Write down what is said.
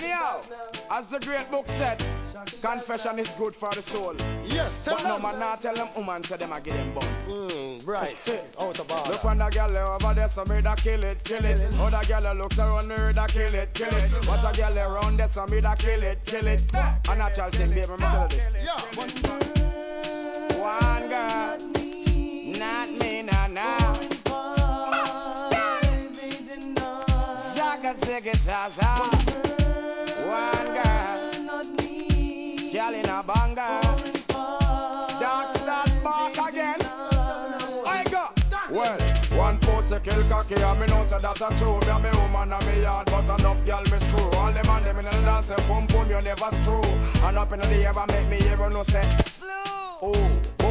Anyhow, as the great book said, confession is good for the soul. Yes, tell but them. no man not tell them woman so them a give them bun. Right, out of order. Look when the girl over there, so me da kill it. Other girl looks around me, da kill it. Watch a girl around there, so me da kill it. A natural thing, baby, me tell you this. Yeah. One girl, not me, nah. Zaga ziggy zaza. One girl, girl in a banger. Dark start back again. I go. Well, one post a kill cocky and me know say that a true. Me a me woman and me yard, but enough girl me screw. All them and them in the dance say pum pum you never screw. And up in the air make me even know say slow. Oh.